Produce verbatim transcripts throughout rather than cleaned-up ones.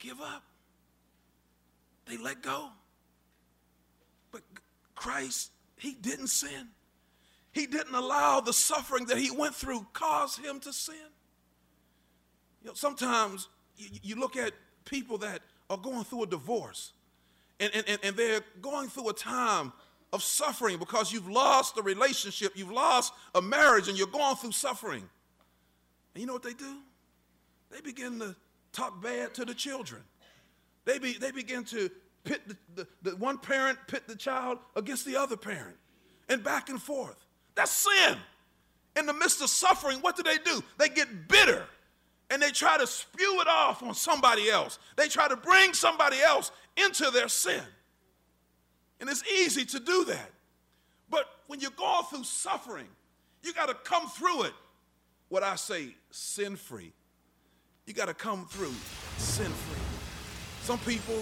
give up. They let go. But Christ, he didn't sin. He didn't allow the suffering that he went through cause him to sin. You know, sometimes you, you look at people that are going through a divorce, and, and, and they're going through a time of suffering because you've lost a relationship, you've lost a marriage, and you're going through suffering. And you know what they do? They begin to talk bad to the children. They, be, they begin to pit the, the, the one parent, pit the child against the other parent, and back and forth. That's sin. In the midst of suffering, what do they do? They get bitter, and they try to spew it off on somebody else. They try to bring somebody else into their sin. And it's easy to do that. But when you're going through suffering, you got to come through it, what I say, sin-free. You got to come through sin-free. Some people...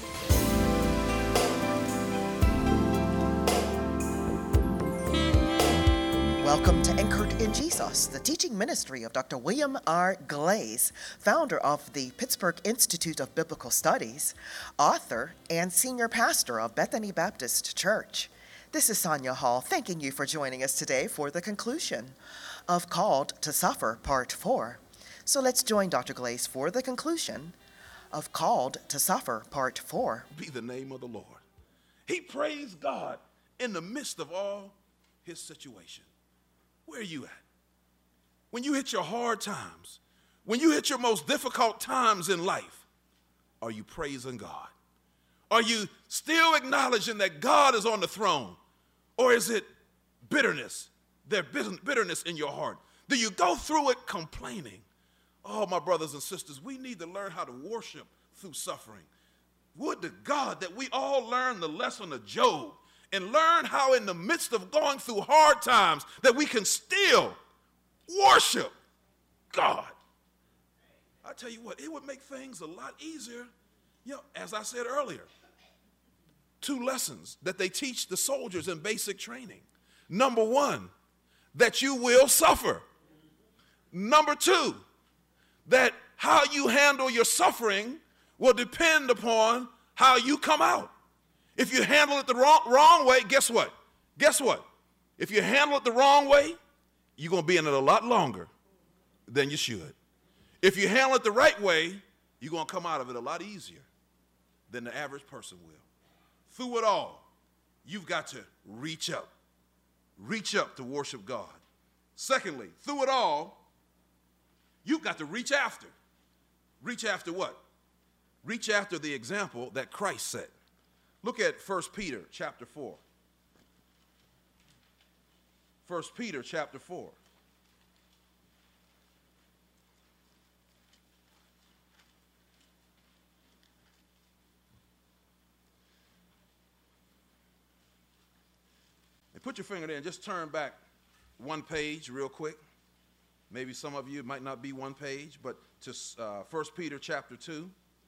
Welcome to Anchored in Jesus, the teaching ministry of Doctor William R. Glaze, founder of the Pittsburgh Institute of Biblical Studies, author, and senior pastor of Bethany Baptist Church. This is Sonia Hall, thanking you for joining us today for the conclusion of Called to Suffer, Part four. So let's join Doctor Glaze for the conclusion of Called to Suffer, Part four. Be the name of the Lord. He praised God in the midst of all his situation. Where are you at? When you hit your hard times, when you hit your most difficult times in life, are you praising God? Are you still acknowledging that God is on the throne? Or is it bitterness, there's bitterness in your heart? Do you go through it complaining? Oh, my brothers and sisters, we need to learn how to worship through suffering. Would to God that we all learn the lesson of Job and learn how in the midst of going through hard times that we can still worship God. I tell you what, it would make things a lot easier. You know, as I said earlier, two lessons that they teach the soldiers in basic training. Number one, that you will suffer. Number two, that how you handle your suffering will depend upon how you come out. If you handle it the wrong, wrong way, guess what? Guess what? If you handle it the wrong way, you're going to be in it a lot longer than you should. If you handle it the right way, you're going to come out of it a lot easier than the average person will. Through it all, you've got to reach up. Reach up to worship God. Secondly, through it all, you've got to reach after. Reach after what? Reach after the example that Christ set. Look at First Peter chapter four. First Peter chapter four. And put your finger there and just turn back one page real quick. Maybe some of you, it might not be one page, but to uh, First Peter chapter two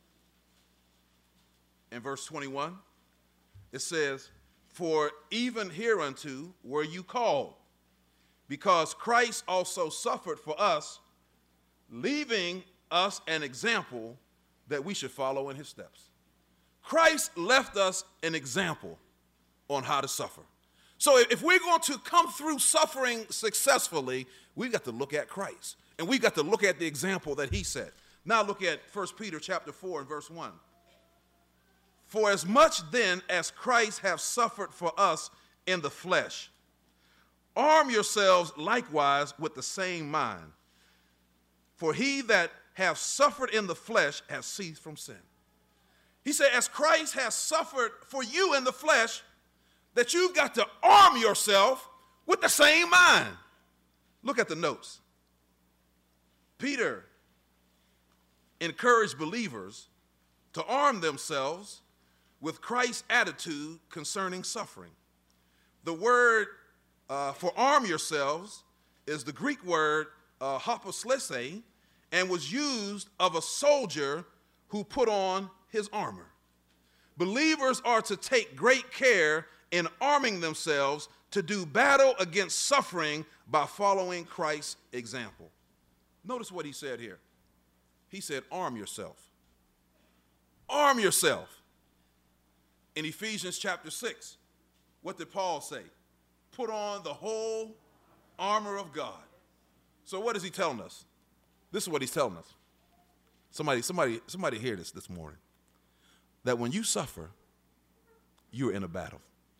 and verse twenty-one. It says, for even hereunto were you called, because Christ also suffered for us, leaving us an example that we should follow in his steps. Christ left us an example on how to suffer. So if we're going to come through suffering successfully, we've got to look at Christ, and we've got to look at the example that he set. Now look at First Peter chapter four and verse one. For as much then as Christ hath suffered for us in the flesh, arm yourselves likewise with the same mind. For he that hath suffered in the flesh hath ceased from sin. He said, as Christ has suffered for you in the flesh, that you've got to arm yourself with the same mind. Look at the notes. Peter encouraged believers to arm themselves with Christ's attitude concerning suffering. The word uh, for arm yourselves is the Greek word uh, hoposlese, and was used of a soldier who put on his armor. Believers are to take great care in arming themselves to do battle against suffering by following Christ's example. Notice what he said here. He said, arm yourself. arm yourself. In Ephesians chapter six, what did Paul say? Put on the whole armor of God. So what is he telling us? This is what he's telling us. Somebody, somebody, somebody hear this this morning. That when you suffer, you're in a battle.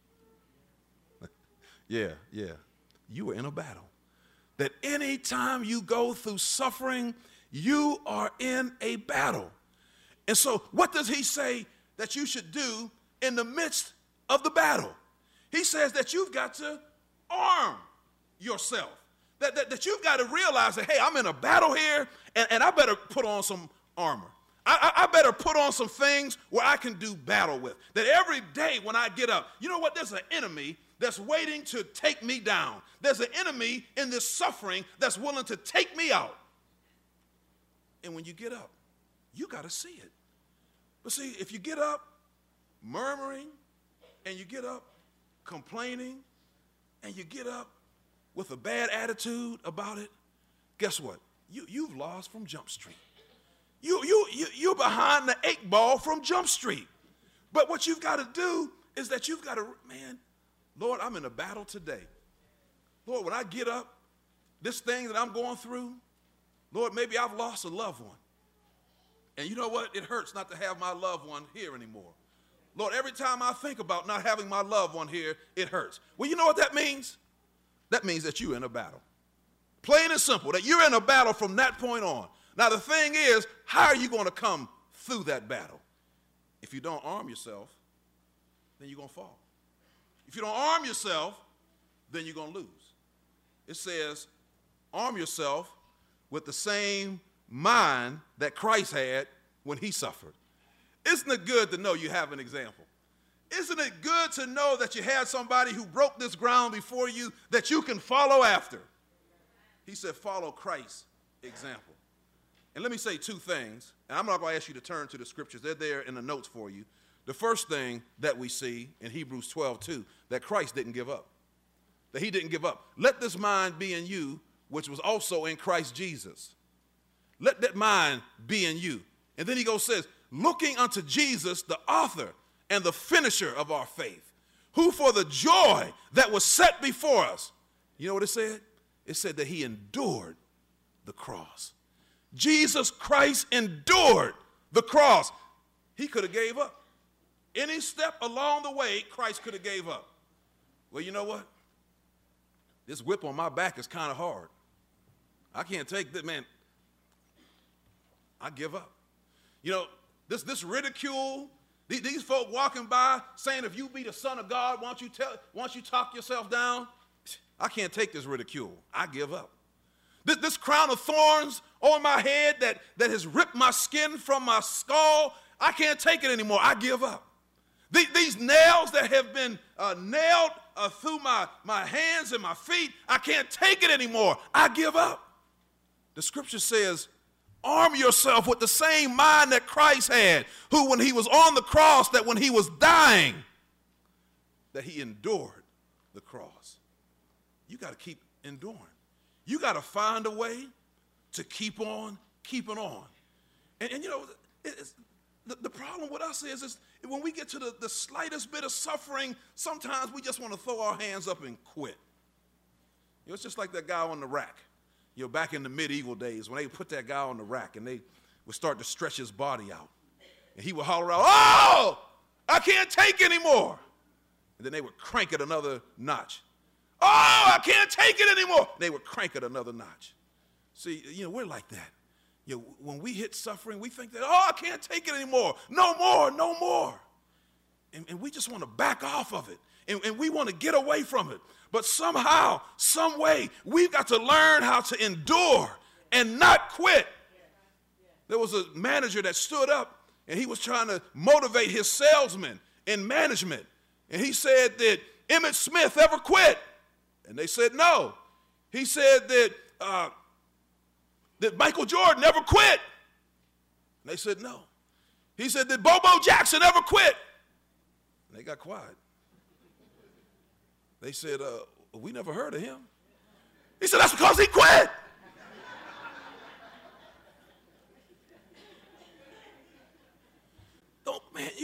yeah, yeah. You are in a battle. That anytime you go through suffering, you are in a battle. And so what does he say that you should do in the midst of the battle? He says that you've got to arm yourself. That, that, that you've got to realize that, hey, I'm in a battle here, and, and I better put on some armor. I, I, I better put on some things where I can do battle with. That every day when I get up, you know what? There's an enemy that's waiting to take me down. There's an enemy in this suffering that's willing to take me out. And when you get up, you got to see it. But see, if you get up murmuring, and you get up complaining, and you get up with a bad attitude about it, guess what? You, you've lost from Jump Street. You, you, you, you're behind the eight ball from Jump Street. But what you've got to do is that you've got to, man, Lord, I'm in a battle today. Lord, when I get up, this thing that I'm going through, Lord, maybe I've lost a loved one. And you know what? It hurts not to have my loved one here anymore. Lord, every time I think about not having my loved one here, it hurts. Well, you know what that means? That means that you're in a battle. Plain and simple, that you're in a battle from that point on. Now, the thing is, how are you going to come through that battle? If you don't arm yourself, then you're going to fall. If you don't arm yourself, then you're going to lose. It says, arm yourself with the same mind that Christ had when he suffered. Isn't it good to know you have an example? Isn't it good to know that you had somebody who broke this ground before you that you can follow after? He said, follow Christ's example. And let me say two things, and I'm not going to ask you to turn to the scriptures. They're there in the notes for you. The first thing that we see in Hebrews twelve two, that Christ didn't give up. That he didn't give up. Let this mind be in you, which was also in Christ Jesus. Let that mind be in you. And then he goes, says, looking unto Jesus, the author and the finisher of our faith, who for the joy that was set before us, you know what it said? It said that he endured the cross. Jesus Christ endured the cross. He could have gave up. Any step along the way, Christ could have gave up. Well, you know what? This whip on my back is kind of hard. I can't take this, man. I give up. You know, this, this ridicule, these, these folk walking by saying, if you be the Son of God, why don't you tell, why don't you talk yourself down? I can't take this ridicule. I give up. This, this crown of thorns on my head that, that has ripped my skin from my skull, I can't take it anymore. I give up. These, these nails that have been uh, nailed uh, through my, my hands and my feet, I can't take it anymore. I give up. The scripture says, arm yourself with the same mind that Christ had, who when he was on the cross, that when he was dying, that he endured the cross. You got to keep enduring. You got to find a way to keep on keeping on. And, and you know, it's, the, the problem with us is, is when we get to the, the slightest bit of suffering, sometimes we just want to throw our hands up and quit. You know, it's just like that guy on the rack. You know, back in the medieval days when they put that guy on the rack and they would start to stretch his body out. And he would holler out, oh, I can't take anymore. And then they would crank it another notch. Oh, I can't take it anymore. They would crank it another notch. See, you know, we're like that. You know, when we hit suffering, we think that, oh, I can't take it anymore. No more, no more. And, and we just want to back off of it. And, and we want to get away from it. But somehow, some way, we've got to learn how to endure and not quit. There was a manager that stood up, and he was trying to motivate his salesmen in management. And he said that Emmitt Smith ever quit. And they said no. He said that, uh, that Michael Jordan never quit. And they said no. He said that Bobo Jackson ever quit. And they got quiet. They said, uh, we never heard of him. He said, that's because he quit.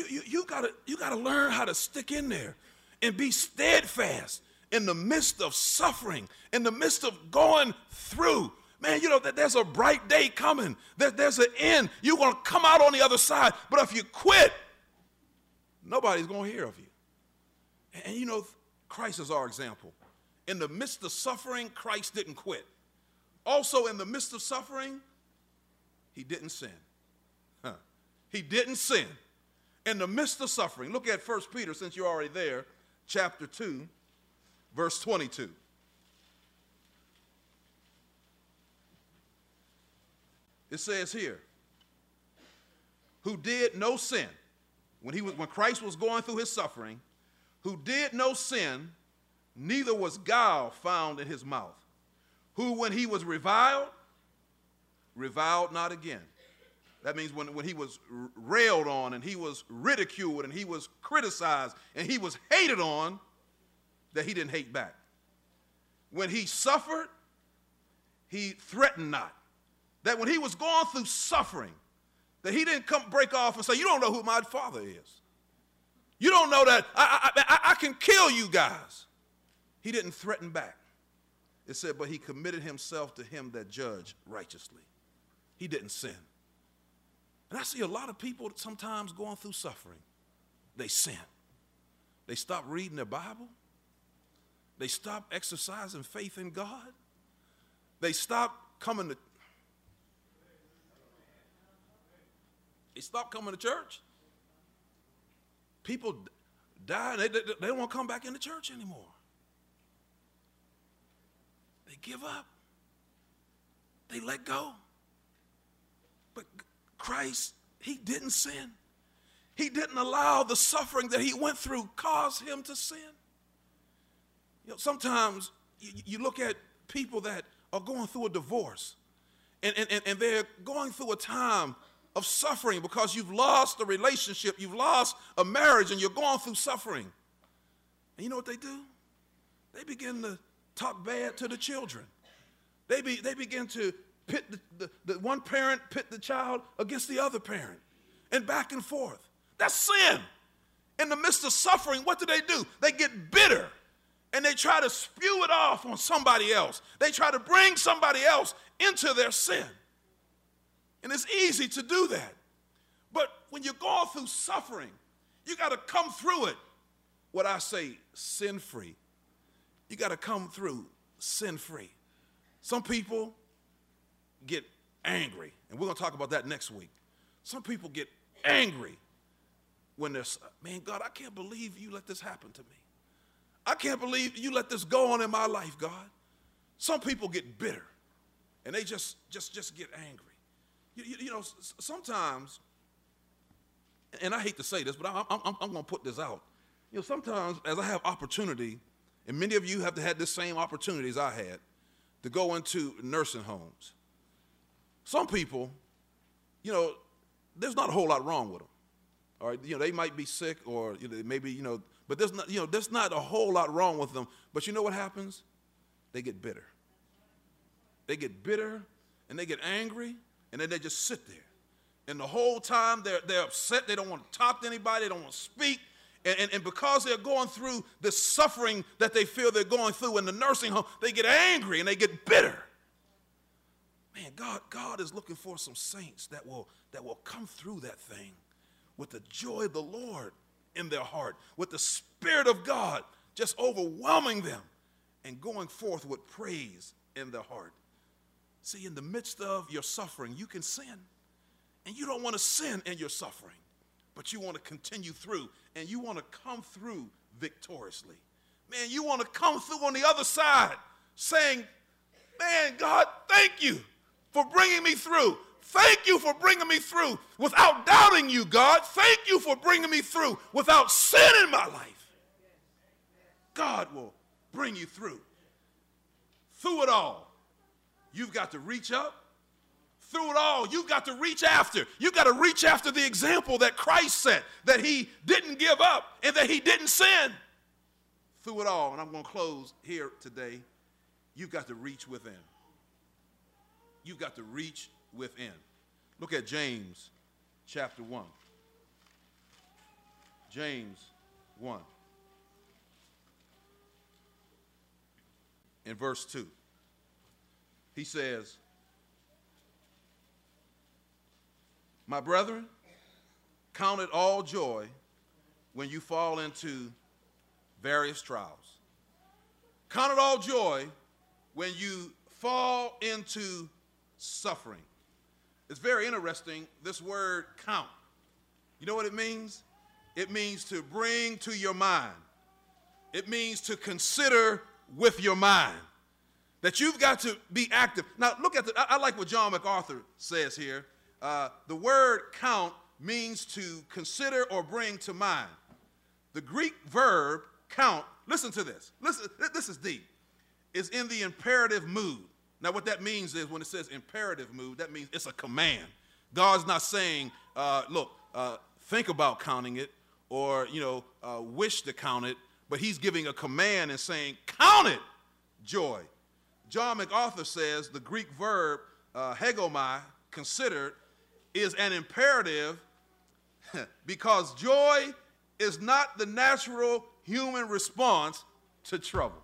you, you gotta, you gotta learn how to stick in there and be steadfast in the midst of suffering, in the midst of going through. Man, you know that there's a bright day coming. There, there's an end. You're going to come out on the other side. But if you quit, nobody's going to hear of you. And, and you know, Christ is our example. In the midst of suffering, Christ didn't quit. Also, in the midst of suffering, he didn't sin. Huh. He didn't sin. In the midst of suffering, look at First Peter, since you're already there, chapter two, verse twenty-two. It says here, who did no sin, when he was, when Christ was going through his suffering, who did no sin, neither was guile found in his mouth, who when he was reviled, reviled not again. That means when, when he was railed on and he was ridiculed and he was criticized and he was hated on, that he didn't hate back. When he suffered, he threatened not. That when he was going through suffering, that he didn't come break off and say, you don't know who my father is. You don't know that I, I, I, I can kill you guys. He didn't threaten back. It said, but he committed himself to him that judged righteously. He didn't sin. And I see a lot of people sometimes going through suffering. They sin. They stop reading their Bible. They stop exercising faith in God. They stop coming to They stop coming to church. People die, they, they, they don't want to come back into church anymore. They give up. They let go. But Christ, he didn't sin. He didn't allow the suffering that he went through cause him to sin. You know, sometimes you, you look at people that are going through a divorce, and, and, and they're going through a time of suffering because you've lost a relationship, you've lost a marriage, and you're going through suffering. And you know what they do? They begin to talk bad to the children. They, be, they begin to pit the, the, the one parent, pit the child against the other parent, and back and forth. That's sin. In the midst of suffering, what do they do? They get bitter, and they try to spew it off on somebody else. They try to bring somebody else into their sin. And it's easy to do that. But when you're going through suffering, you got to come through it, what I say, sin-free. You got to come through sin-free. Some people get angry, and we're going to talk about that next week. Some people get angry when they're, man, God, I can't believe you let this happen to me. I can't believe you let this go on in my life, God. Some people get bitter, and they just, just, just get angry. You, you, you know, sometimes, and I hate to say this, but I, I'm, I'm going to put this out. You know, sometimes as I have opportunity, and many of you have had this same opportunity as I had, to go into nursing homes. Some people, you know, there's not a whole lot wrong with them. All right, you know, they might be sick or you know, maybe, you know, but there's not, you know, there's not a whole lot wrong with them. But you know what happens? They get bitter. They get bitter and they get angry. And then they just sit there. And the whole time they're, they're upset. They don't want to talk to anybody. They don't want to speak. And, and, and because they're going through the suffering that they feel they're going through in the nursing home, they get angry and they get bitter. Man, God, God is looking for some saints that will, that will come through that thing with the joy of the Lord in their heart, with the Spirit of God just overwhelming them and going forth with praise in their heart. See, in the midst of your suffering, you can sin. And you don't want to sin in your suffering, but you want to continue through, and you want to come through victoriously. Man, you want to come through on the other side saying, man, God, thank you for bringing me through. Thank you for bringing me through without doubting you, God. Thank you for bringing me through without sin in my life. God will bring you through. Through it all. You've got to reach up. Through it all, you've got to reach after. You've got to reach after the example that Christ set, that he didn't give up and that he didn't sin. Through it all, and I'm going to close here today, you've got to reach within. You've got to reach within. Look at James chapter one. James one. In verse two, he says, my brethren, count it all joy when you fall into various trials. Count it all joy when you fall into suffering. It's very interesting, this word count. You know what it means? It means to bring to your mind. It means to consider with your mind. That you've got to be active. Now, look at the, I, I like what John MacArthur says here. Uh, the word count means to consider or bring to mind. The Greek verb count, listen to this. Listen, this is deep. Is in the imperative mood. Now, what that means is when it says imperative mood, that means it's a command. God's not saying, uh, look, uh, think about counting it or, you know, uh, wish to count it, but he's giving a command and saying, count it joy. John MacArthur says the Greek verb uh, hegomai, considered, is an imperative because joy is not the natural human response to trouble.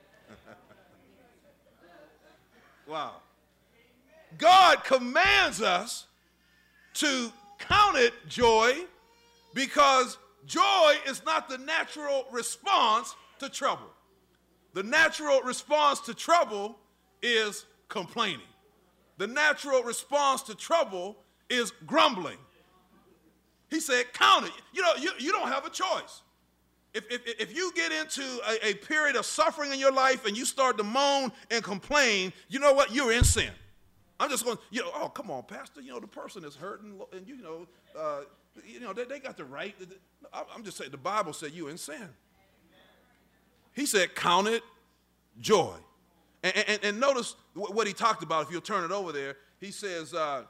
Wow. God commands us to count it joy because joy is not the natural response to trouble. The natural response to trouble is complaining. The natural response to trouble is grumbling. He said, count it. You know, you, you don't have a choice. If, if, if you get into a, a period of suffering in your life and you start to moan and complain, you know what? You're in sin. I'm just going, you know, oh, come on, Pastor. You know, the person is hurting, and, you know, uh, you know, they, they got the right. I'm just saying, the Bible said you're in sin. He said, count it joy. And, and, and notice what he talked about. If you'll turn it over there, he says, uh,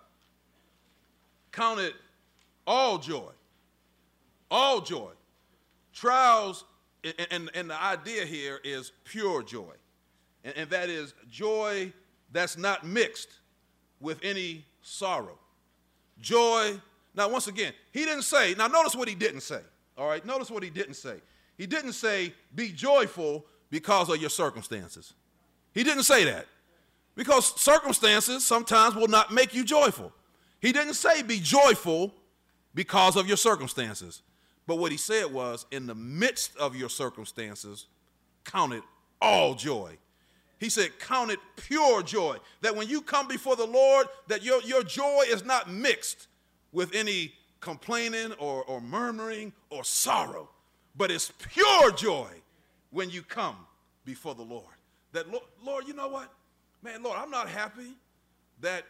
count it all joy. All joy. Trials, and, and, and the idea here is pure joy. And, and that is joy that's not mixed with any sorrow. Joy, now once again, he didn't say, now notice what he didn't say. All right, notice what he didn't say. He didn't say, be joyful because of your circumstances. He didn't say that. Because circumstances sometimes will not make you joyful. He didn't say be joyful because of your circumstances. But what he said was, in the midst of your circumstances, count it all joy. He said, count it pure joy. That when you come before the Lord, that your, your joy is not mixed with any complaining or, or murmuring or sorrow. But it's pure joy when you come before the Lord. That, Lord, Lord, you know what? Man, Lord, I'm not happy that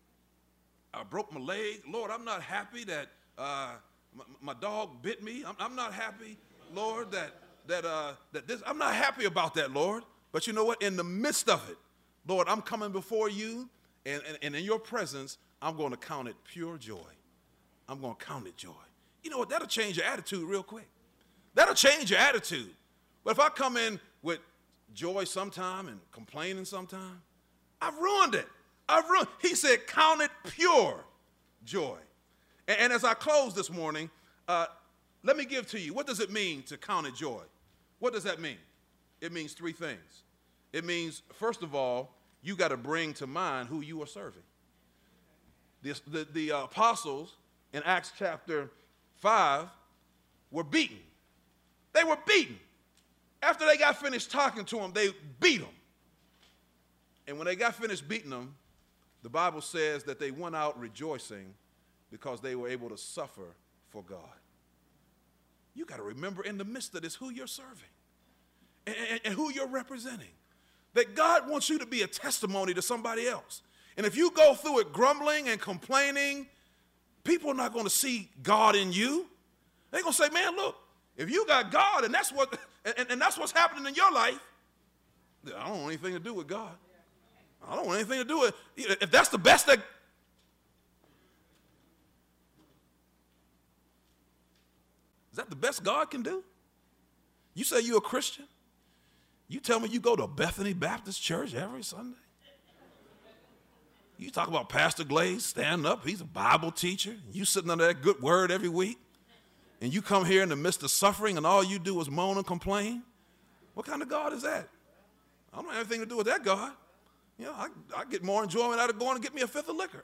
I broke my leg. Lord, I'm not happy that uh, my, my dog bit me. I'm, I'm not happy, Lord, that, that, uh, that this, I'm not happy about that, Lord. But you know what? In the midst of it, Lord, I'm coming before you, and, and, and in your presence, I'm going to count it pure joy. I'm going to count it joy. You know what? That'll change your attitude real quick. That'll change your attitude. But if I come in with joy sometime and complaining sometime, I've ruined it. I've ruined. He said, count it pure joy. And, and as I close this morning, uh, let me give to you, what does it mean to count it joy? What does that mean? It means three things. It means, first of all, you got to bring to mind who you are serving. This, the the uh, apostles in Acts chapter five were beaten. They were beaten. After they got finished talking to them, they beat them. And when they got finished beating them, the Bible says that they went out rejoicing because they were able to suffer for God. You got to remember in the midst of this who you're serving and, and, and who you're representing. That God wants you to be a testimony to somebody else. And if you go through it grumbling and complaining, people are not going to see God in you. They're going to say, man, look, if you got God and that's what and, and that's what's happening in your life, I don't want anything to do with God. I don't want anything to do with it. If that's the best that is that the best God can do? You say you're a Christian? You tell me you go to Bethany Baptist Church every Sunday? You talk about Pastor Glaze standing up. He's a Bible teacher. You sitting under that good word every week. and you come here in the midst of suffering and all you do is moan and complain? What kind of God is that? I don't have anything to do with that God. You know, I, I get more enjoyment out of going and get me a fifth of liquor.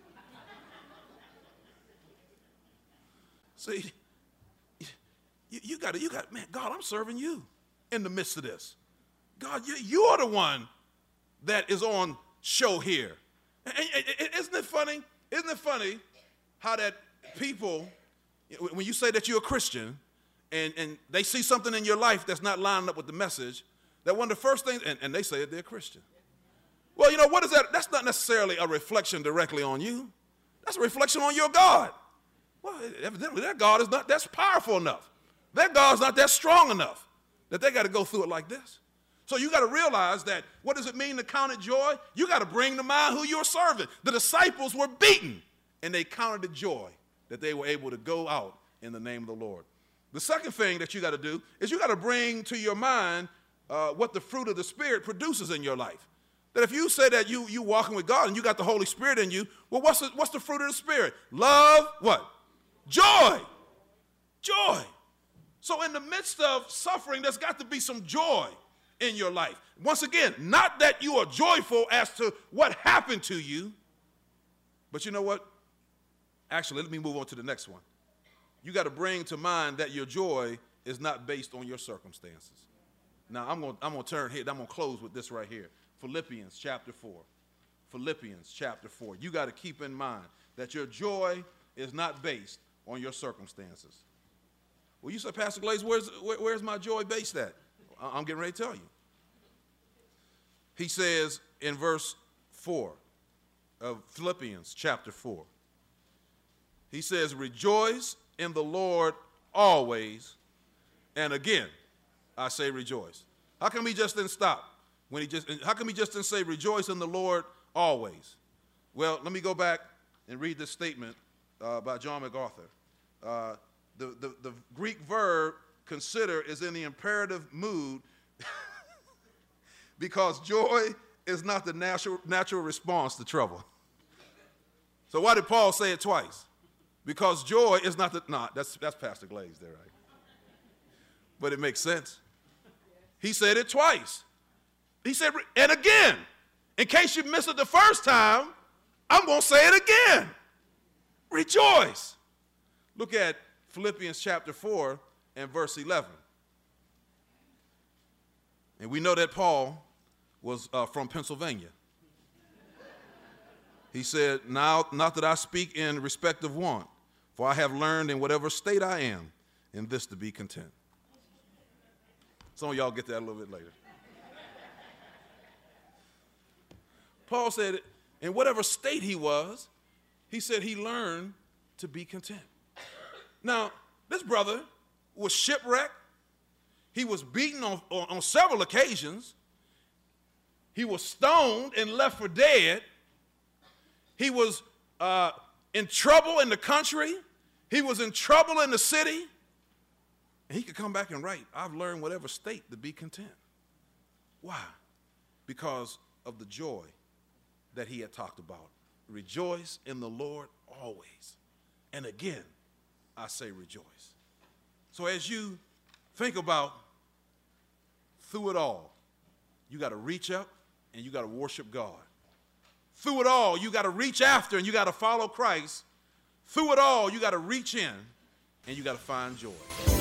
See, you, you got to, you got, man, God, I'm serving you in the midst of this. God, you, you are the one that is on show here. And, and, and, isn't it funny? Isn't it funny how that people, when you say that you're a Christian and, and they see something in your life that's not lining up with the message, that one of the first things, and, and they say that they're a Christian. Well, you know, what is that? That's not necessarily a reflection directly on you. That's a reflection on your God. Well, evidently that God is not that's powerful enough. That God's not that strong enough that they got to go through it like this. So you got to realize that what does it mean to count it joy? You got to bring to mind who you're serving. The disciples were beaten, and they counted it joy that they were able to go out in the name of the Lord. The second thing that you got to do is you got to bring to your mind uh, what the fruit of the Spirit produces in your life. That if you say that you you walking with God and you got the Holy Spirit in you, well, what's the, what's the fruit of the Spirit? Love, what? Joy. Joy. So in the midst of suffering, there's got to be some joy in your life. Once again, not that you are joyful as to what happened to you, but you know what? Actually, let me move on to the next one. You got to bring to mind that your joy is not based on your circumstances. Now, I'm going I'm going to turn here. I'm going to close with this right here. Philippians chapter four. Philippians chapter four. You got to keep in mind that your joy is not based on your circumstances. Well, you say, Pastor Glaze, where's, where, where's my joy based at? I'm getting ready to tell you. He says in verse four of Philippians chapter four, he says, rejoice in the Lord always, and again, I say rejoice. How come he just didn't stop? When he just, how come he just didn't say rejoice in the Lord always? Well, let me go back and read this statement uh, by John MacArthur. Uh, the, the, the Greek verb consider is in the imperative mood because joy is not the natural, natural response to trouble. So why did Paul say it twice? Because joy is not the, nah, that's, that's Pastor Glaze there, right? But it makes sense. He said it twice. He said, and again, in case you missed it the first time, I'm going to say it again. Rejoice. Look at Philippians chapter four and verse eleven. And we know that Paul was uh, from Pennsylvania. He said, now, not that I speak in respect of want, for I have learned in whatever state I am, in this to be content. Some of y'all get that a little bit later. Paul said, in whatever state he was, he said he learned to be content. Now, this brother was shipwrecked. He was beaten on, on, on several occasions. He was stoned and left for dead. He was uh, in trouble in the country. He was in trouble in the city. And he could come back and write, I've learned whatever state to be content. Why? Because of the joy that he had talked about. Rejoice in the Lord always. And again, I say rejoice. So as you think about through it all, you got to reach up and you got to worship God. Through it all, you got to reach after and you got to follow Christ. Through it all, you got to reach in and you got to find joy.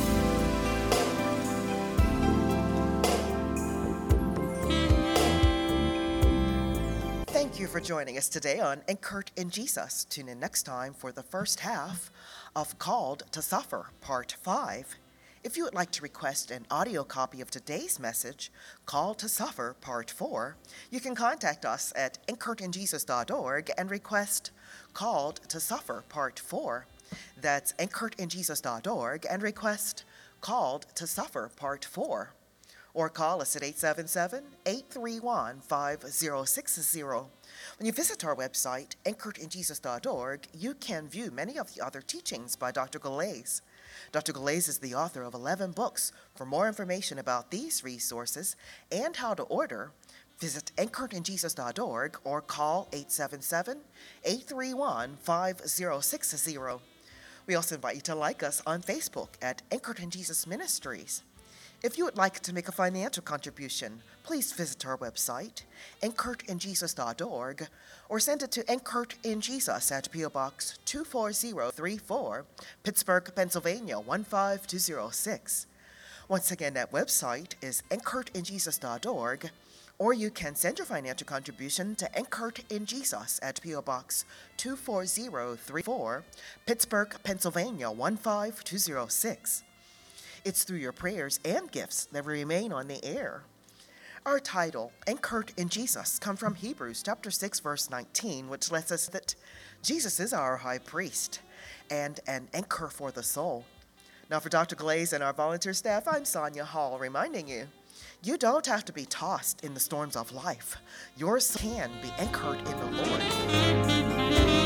Thank you for joining us today on Anchored in Jesus. Tune in next time for the first half of Called to Suffer, Part five. If you would like to request an audio copy of today's message, Called to Suffer, Part four, you can contact us at anchored in jesus dot org and request Called to Suffer, Part four. That's anchored in jesus dot org and request Called to Suffer, Part four. Or call us at eight seven seven, eight three one, five zero six zero. When you visit our website, anchored in jesus dot org, you can view many of the other teachings by Doctor Glaze. Doctor Glaze is the author of eleven books. For more information about these resources and how to order, visit anchored in jesus dot org or call eight seven seven, eight three one, five zero six zero. We also invite you to like us on Facebook at Anchored in Jesus Ministries. If you would like to make a financial contribution, please visit our website, anchored in jesus dot org, or send it to Anchored in Jesus at P O Box two four zero three four, Pittsburgh, Pennsylvania one five two zero six. Once again, that website is anchored in jesus dot org, or you can send your financial contribution to Anchored in Jesus at P O Box two four zero three four, Pittsburgh, Pennsylvania one five two zero six. It's through your prayers and gifts that we remain on the air. Our title, Anchored in Jesus, comes from Hebrews chapter six, verse nineteen, which lets us that Jesus is our high priest and an anchor for the soul. Now for Doctor Glaze and our volunteer staff, I'm Sonia Hall, reminding you, you don't have to be tossed in the storms of life. Yours can be anchored in the Lord.